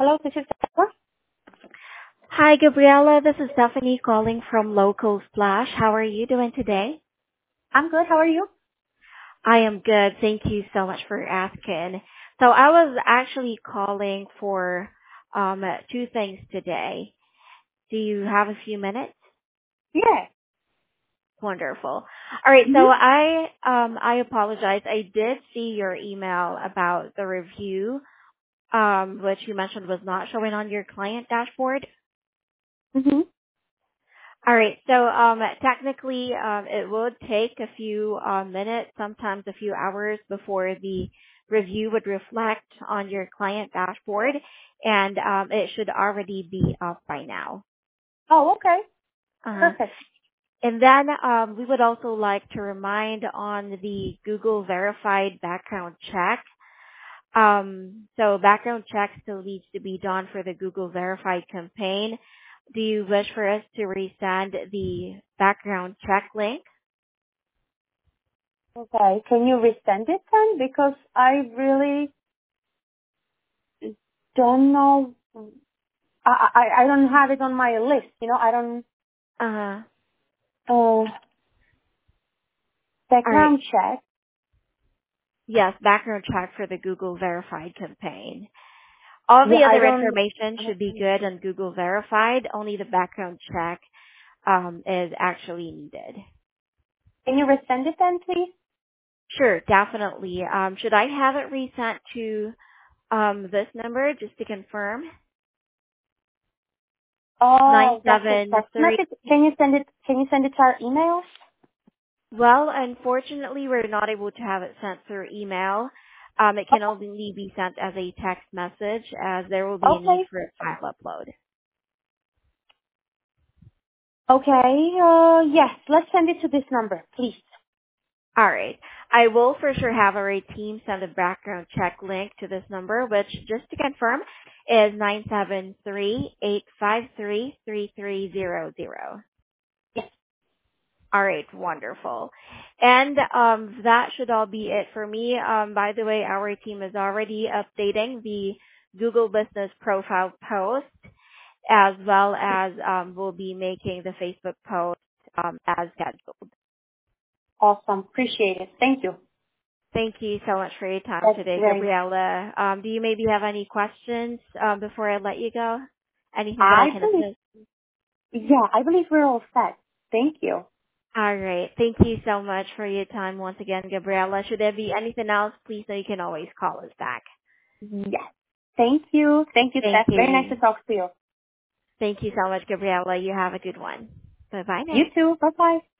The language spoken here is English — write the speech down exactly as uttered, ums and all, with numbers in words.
Hello, this is Deborah. Hi, Gabriella. This is Stephanie calling from Local Splash. How are you doing today? I'm good. How are you? I am good. Thank you so much for asking. So I was actually calling for um two things today. Do you have a few minutes? Yeah. Wonderful. All right, so Mm-hmm. I um I apologize. I did see your email about the review, um, which you mentioned was not showing on your client dashboard. Mm-hmm. All right. So um, technically, um, it would take a few uh, minutes, sometimes a few hours before the review would reflect on your client dashboard, and um, it should already be up by now. Oh, okay. Uh, Perfect. and then um, we would also like to remind on the Google verified background check. Um, so background check still needs to be done for the Google verified campaign. Do you wish for us to resend the background check link? Okay. Can you resend it then? Because I really don't know. I, I, I don't have it on my list. You know, I don't, Uh, uh, all right. background check. Yes, background check for the Google verified campaign. All Yeah, the I other don't, information I don't should be understand. good on Google verified. Only the background check um, is actually needed. Can you resend it then, please? Sure, definitely. Um, should I have it resent to um, this number just to confirm? Nine Oh, that's a seven text three. message. Can you send it, can you send it to our email? Well, unfortunately, we're not able to have it sent through email. Um, it can only be sent as a text message, as there will be a need Okay. for a file upload. Okay. Uh, yes. Let's send it to this number, please. All right. I will for sure have our team send a background check link to this number, which, just to confirm, is nine seven three, eight five three, three three zero zero. Yes. All right, wonderful. And um, that should all be it for me. Um, by the way, our team is already updating the Google Business Profile post, as well as um, we'll be making the Facebook post um, as scheduled. Awesome. Appreciate it. Thank you. Thank you so much for your time That's today, great. Gabriella. Um, do you maybe have any questions um, before I let you go? Anything that I I can believe, assist? yeah, I believe we're all set. Thank you. All right. Thank you so much for your time once again, Gabriella. Should there be anything else, please know you can always call us back. Yes. Thank you. Thank you, Thank Steph. Very nice to you. talk to you. Thank you so much, Gabriella. You have a good one. Bye-bye You now. too. Bye-bye.